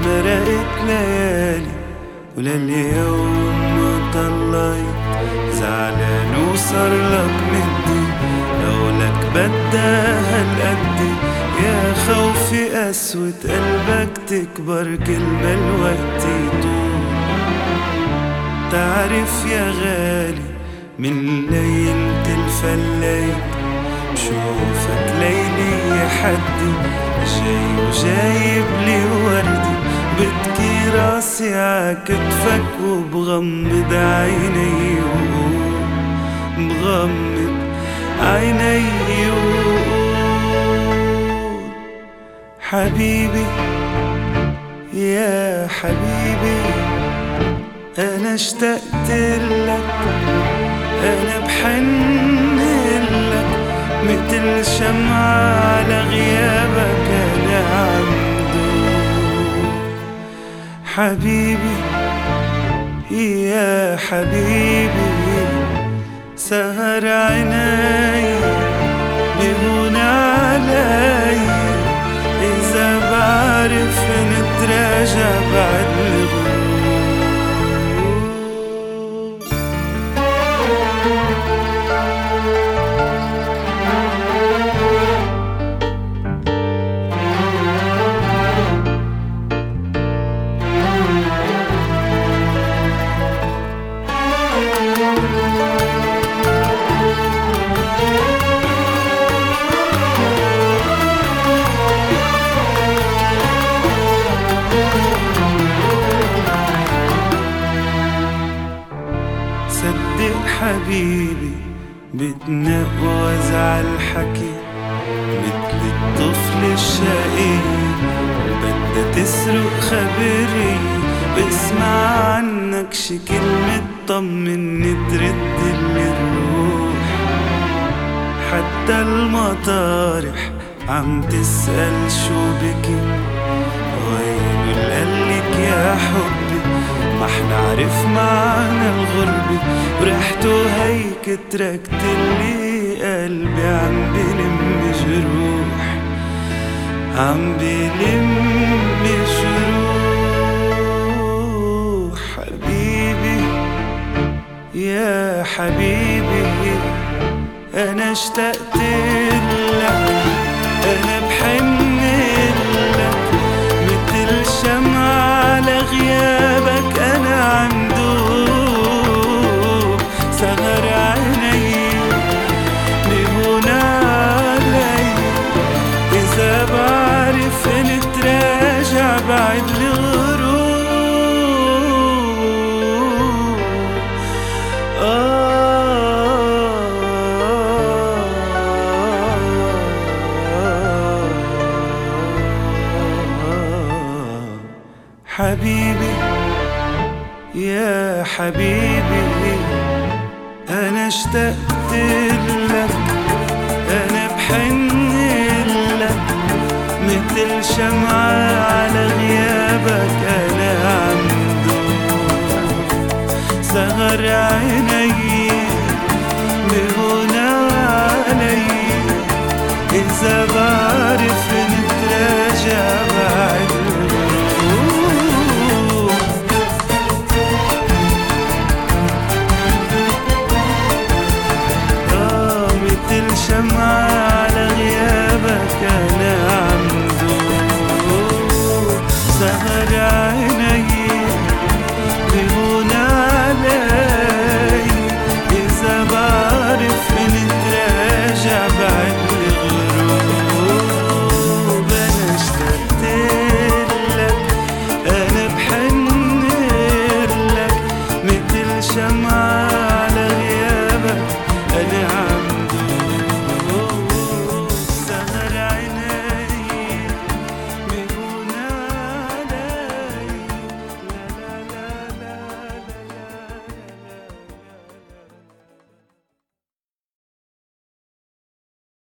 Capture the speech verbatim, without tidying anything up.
مرقت ليالي ولليوم ما طلعت زعلان وصار لك مدي لولك بدها هالقدي يا خوفي قسوة قلبك تكبر كل ما الوقت يطول. تعرف يا غالي من ليلة الفليت بشوفك ليلي يا حدي جاي وجايب لي وردي بتكي راسي عكتفك وبغمض عيني وقول بغمض عيني وقول حبيبي يا حبيبي أنا اشتقت لك أنا بحن لك مثل شمعة على غيابك أنا عمدود. حبيبي يا حبيبي سهر عيني بهون علي إذا بعرف نتراجع بعد الغروب. صدق حبيبي بتنقوز عالحكي مثل الطفل الشقي وبدها تسرق خبري بسمع عنك شي كلمة طمني تردلي الروح. حتى المطارح عم تسأل شو بكي وين القلك يا حبي ما حنعرف معنى الغربة وريحته هيك تركتلي قلبي عم بلم جروح عم بلم جروح. حبيبي يا حبيبي أنا اشتقت لك أنا بحن لك مثل شمعة على غيابك أنا عمدوب. سهر عيني بهون علي إذا بعرف نتراجع بعد الغروب. آه حبيبي يا حبيبي أنا اشتقت لك أنا بحن لك مثل شمعة على غيابك أنا عمدود. سهر عيني بهون علي إذا بعرف نتراجع بعد شمعة على غيابك أنا عمدود. سهر عيني بهون علي إذا بعرف نتراجع بعد الغروب. أنا اشتقت لك أنا بحن لك مثل شمعة